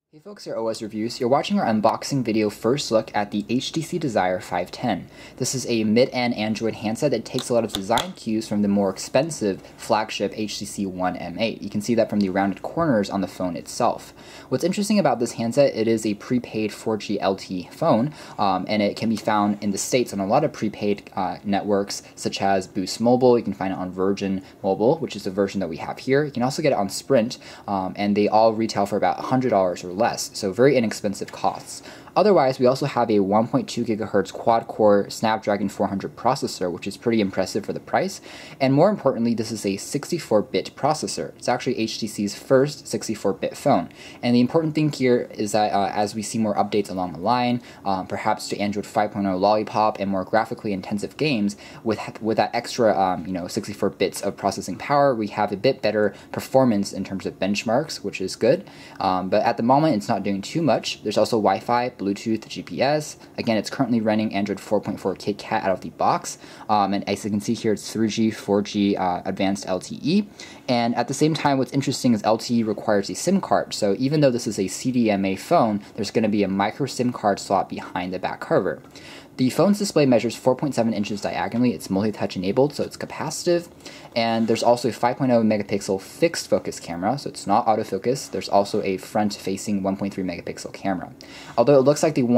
Hey folks, here OS Reviews. You're watching our unboxing video first look at the HTC Desire 510. This is a mid-end Android handset that takes a lot of design cues from the more expensive flagship HTC One M8. You can see that from the rounded corners on the phone itself. What's interesting about this handset, it is a prepaid 4G LTE phone, and it can be found in the States on a lot of prepaid networks such as Boost Mobile. You can find it on Virgin Mobile, which is the version that we have here. You can also get it on Sprint, and they all retail for about $100 or less, so very inexpensive costs. Otherwise, we also have a 1.2 GHz quad-core Snapdragon 400 processor, which is pretty impressive for the price. And more importantly, this is a 64-bit processor. It's actually HTC's first 64-bit phone. And the important thing here is that as we see more updates along the line, perhaps to Android 5.0 Lollipop and more graphically intensive games, with that extra 64 bits of processing power, we have a bit better performance in terms of benchmarks, which is good. But at the moment, it's not doing too much. There's also Wi-Fi, Bluetooth, GPS. Again, it's currently running Android 4.4 KitKat out of the box, and as you can see here, it's 3G, 4G advanced LTE. And at the same time, what's interesting is LTE requires a SIM card. So even though this is a CDMA phone, there's going to be a micro SIM card slot behind the back cover. The phone's display measures 4.7 inches diagonally. It's multi-touch enabled, so it's capacitive. And there's also a 5.0 megapixel fixed focus camera, so it's not autofocus. There's also a front-facing 1.3 megapixel camera. Although it looks like the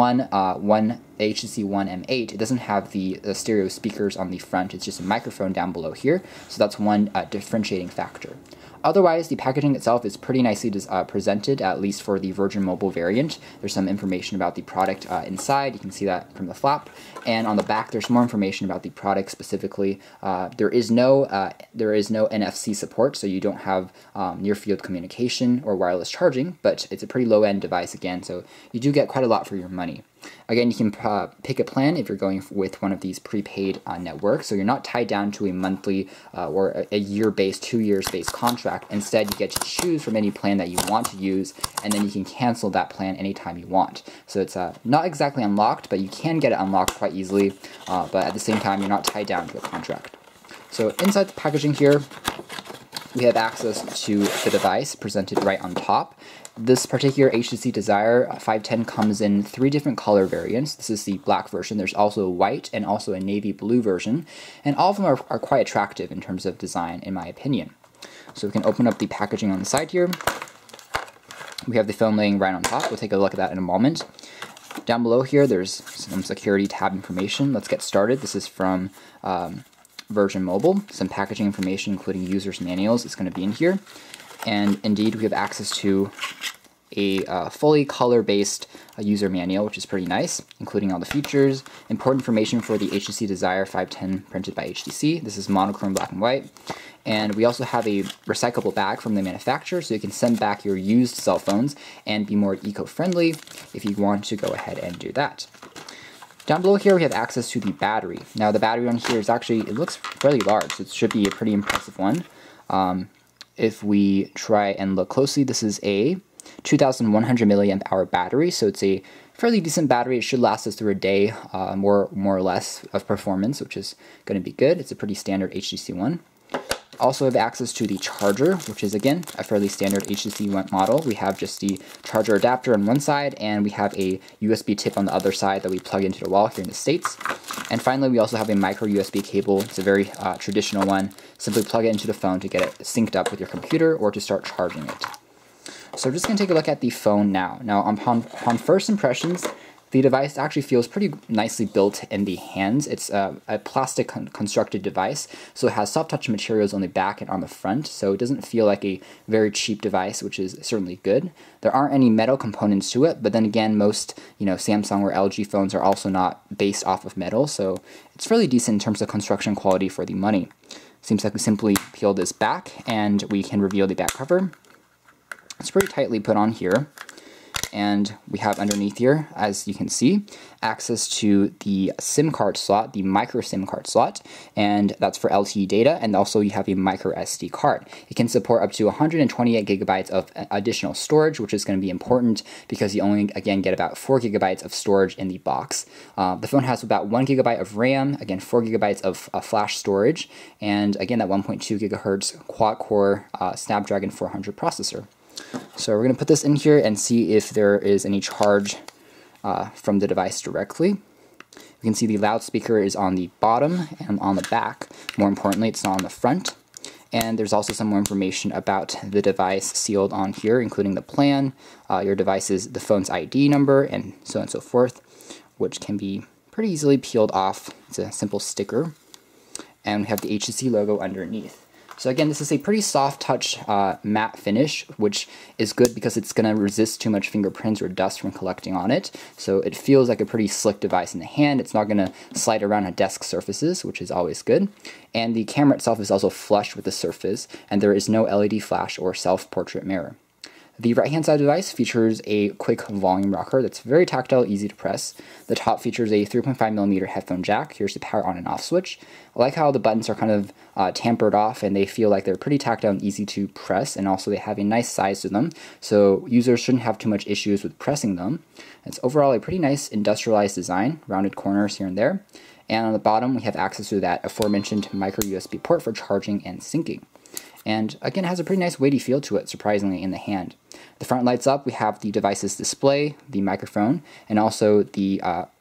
HTC One M8, it doesn't have the stereo speakers on the front. It's just a microphone down below here, so that's one differentiating factor. Otherwise, the packaging itself is pretty nicely presented, at least for the Virgin Mobile variant. There's some information about the product inside. You can see that from the flap. And on the back, there's more information about the product specifically. There is no NFC support, so you don't have near-field communication or wireless charging, but it's a pretty low-end device again, so you do get quite a lot for your money. Again, you can pick a plan if you're going with one of these prepaid networks, so you're not tied down to a monthly or a year-based, 2 years-based contract. Instead, you get to choose from any plan that you want to use, and then you can cancel that plan anytime you want. So it's not exactly unlocked, but you can get it unlocked quite easily, but at the same time, you're not tied down to a contract. So inside the packaging here, we have access to the device presented right on top. This particular HTC Desire 510 comes in 3 different color variants. This is the black version. There's also a white and also a navy blue version. And all of them are quite attractive in terms of design, in my opinion. So we can open up the packaging on the side here. We have the phone laying right on top. We'll take a look at that in a moment. Down below here, there's some security tab information. Let's get started. This is from Virgin Mobile. Some packaging information, including user's manuals, is going to be in here. And indeed, we have access to a fully color-based user manual, which is pretty nice, including all the features, important information for the HTC Desire 510 printed by HTC. This is monochrome black and white. And we also have a recyclable bag from the manufacturer, so you can send back your used cell phones and be more eco-friendly if you want to go ahead and do that. Down below here, we have access to the battery. Now, the battery on here is actually, it looks fairly large, so it should be a pretty impressive one. If we try and look closely, this is a 2,100 milliamp hour battery, so it's a fairly decent battery. It should last us through a day, more or less of performance, which is going to be good. It's a pretty standard HTC one. Also have access to the charger, which is again a fairly standard HTC One model. We have just the charger adapter on one side, and we have a USB tip on the other side that we plug into the wall here in the States. And finally, we also have a micro USB cable. It's a very traditional one. Simply plug it into the phone to get it synced up with your computer or to start charging it. So we're just going to take a look at the phone now. Now, upon first impressions, the device actually feels pretty nicely built in the hands. It's a plastic constructed device, so it has soft touch materials on the back and on the front, so it doesn't feel like a very cheap device, which is certainly good. There aren't any metal components to it, but then again, most Samsung or LG phones are also not based off of metal, so it's fairly decent in terms of construction quality for the money. Seems like we simply peel this back, and we can reveal the back cover. It's pretty tightly put on here. And we have underneath here, as you can see, access to the SIM card slot, the micro SIM card slot, and that's for LTE data, and also you have a micro SD card. It can support up to 128 gigabytes of additional storage, which is going to be important because you only, again, get about 4 gigabytes of storage in the box. The phone has about 1 gigabyte of RAM, again, 4 gigabytes of flash storage, and again, that 1.2 gigahertz quad-core Snapdragon 400 processor. So we're going to put this in here and see if there is any charge from the device directly. You can see the loudspeaker is on the bottom and on the back. More importantly, it's not on the front. And there's also some more information about the device sealed on here, including the plan, your device's, the phone's ID number, and so on and so forth, which can be pretty easily peeled off. It's a simple sticker. And we have the HTC logo underneath. So again, this is a pretty soft touch matte finish, which is good because it's going to resist too much fingerprints or dust from collecting on it. So it feels like a pretty slick device in the hand. It's not going to slide around on desk surfaces, which is always good. And the camera itself is also flush with the surface, and there is no LED flash or self-portrait mirror. The right-hand side device features a quick volume rocker that's very tactile, easy to press. The top features a 3.5mm headphone jack. Here's the power on and off switch. I like how the buttons are kind of tampered off, and they feel like they're pretty tactile and easy to press, and also they have a nice size to them, so users shouldn't have too much issues with pressing them. It's overall a pretty nice industrialized design, rounded corners here and there. And on the bottom, we have access to that aforementioned micro USB port for charging and syncing. And again, it has a pretty nice weighty feel to it, surprisingly, in the hand. The front lights up. We have the device's display, the microphone, and also the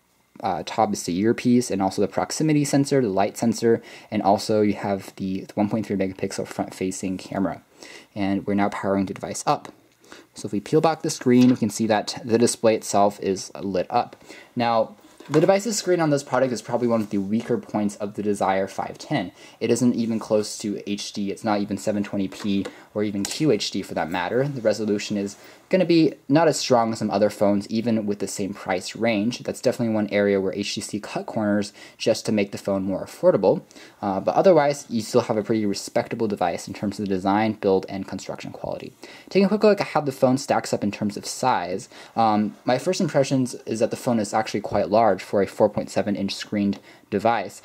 top is the earpiece, and also the proximity sensor, the light sensor, and also you have the 1.3 megapixel front-facing camera. And we're now powering the device up. So if we peel back the screen, we can see that the display itself is lit up. Now, the device's screen on this product is probably one of the weaker points of the Desire 510. It isn't even close to HD, it's not even 720p or even QHD for that matter. The resolution is going to be not as strong as some other phones, even with the same price range. That's definitely one area where HTC cut corners just to make the phone more affordable. But otherwise, you still have a pretty respectable device in terms of the design, build, and construction quality. Taking a quick look at how the phone stacks up in terms of size, my first impressions is that the phone is actually quite large for a 4.7-inch screened device.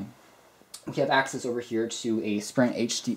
We have access over here to a Sprint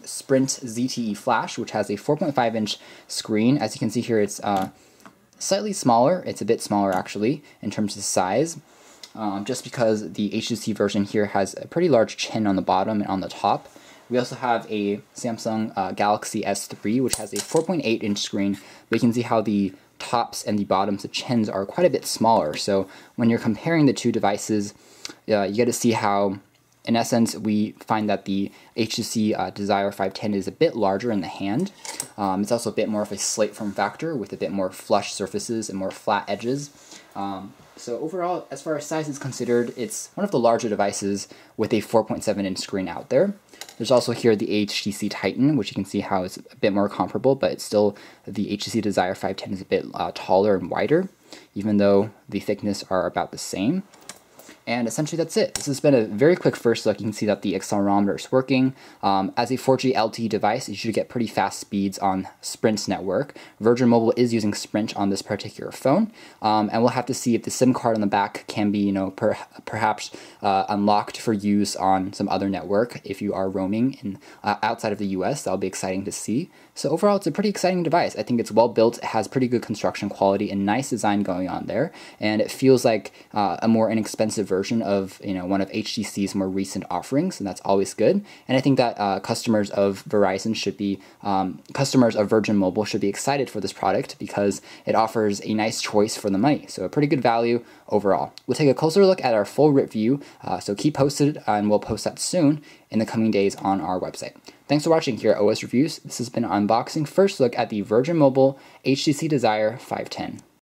ZTE Flash, which has a 4.5-inch screen. As you can see here, it's slightly smaller. It's a bit smaller, actually, in terms of size, just because the HTC version here has a pretty large chin on the bottom and on the top. We also have a Samsung Galaxy S3, which has a 4.8-inch screen. We can see how the tops and the bottoms, the chins, are quite a bit smaller. So when you're comparing the two devices, you get to see how, in essence, we find that the HTC Desire 510 is a bit larger in the hand. It's also a bit more of a slate form factor with a bit more flush surfaces and more flat edges. So overall, as far as size is considered, it's one of the larger devices with a 4.7-inch screen out there. There's also here the HTC Titan, which you can see how it's a bit more comparable, but it's still, the HTC Desire 510 is a bit taller and wider, even though the thickness are about the same. And essentially that's it. This has been a very quick first look. You can see that the accelerometer is working. As a 4G LTE device, you should get pretty fast speeds on Sprint's network. Virgin Mobile is using Sprint on this particular phone, and we'll have to see if the SIM card on the back can be, perhaps unlocked for use on some other network if you are roaming outside of the US. That'll be exciting to see. So overall, it's a pretty exciting device. I think it's well built, it has pretty good construction quality and nice design going on there, and it feels like a more inexpensive version of one of HTC's more recent offerings, and that's always good. And I think that customers of Verizon should be, customers of Virgin Mobile should be excited for this product because it offers a nice choice for the money. So a pretty good value overall. We'll take a closer look at our full review, so keep posted, and we'll post that soon in the coming days on our website. Thanks for watching here at OS Reviews. This has been an unboxing first look at the Virgin Mobile HTC Desire 510.